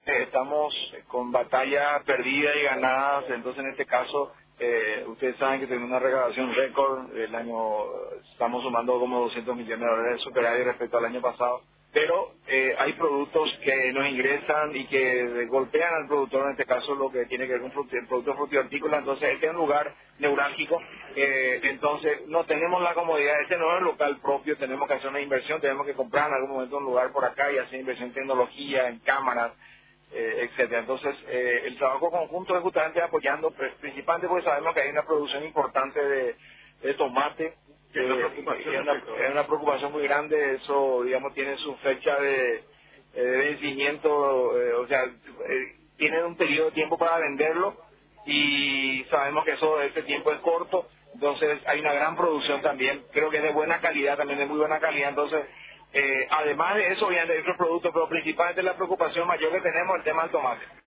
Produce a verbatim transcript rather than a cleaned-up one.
estamos con batallas perdidas y ganadas, entonces en este caso eh, ustedes saben que tenemos una recaudación récord, el año estamos sumando como doscientos millones de dólares de superávit respecto al año pasado, pero eh, hay productos que nos ingresan y que golpean al productor, en este caso lo que tiene que ver con fruti- el producto frutihortícola, entonces este es un lugar neurálgico, eh, entonces no tenemos la comodidad, este no es un local propio, tenemos que hacer una inversión, tenemos que comprar en algún momento un lugar por acá y hacer inversión en tecnología, en cámaras, eh, etcétera. Entonces, eh, el trabajo conjunto es justamente apoyando, pues, principalmente porque sabemos que hay una producción importante de, de tomate, Es una eh, preocupación es, una, respecto a es eso. una preocupación muy grande, eso, digamos, tiene su fecha de, eh, de vencimiento, eh, o sea, eh, tienen un periodo de tiempo para venderlo y sabemos que eso, ese tiempo es corto, entonces hay una gran producción también, creo que es de buena calidad, también de muy buena calidad, entonces eh, además de eso, obviamente hay otros productos, pero principalmente la preocupación mayor que tenemos es el tema del tomate.